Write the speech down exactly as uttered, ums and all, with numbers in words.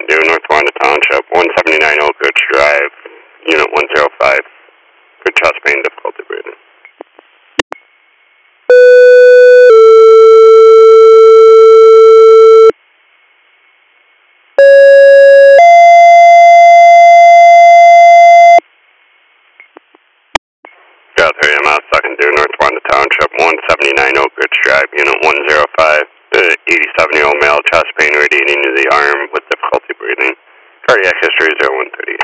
due, North Wanda Township, one seventy-nine Oak Ridge Drive, Unit one oh five, for chest pain, difficulty breathing. Got three M S, second due, North Wanda Township, one seventy-nine Oak Ridge Drive, Unit one oh five, the eighty-seven-year-old male, chest pain radiating to the arm with difficulty breathing. Cardiac history zero one thirty-eight.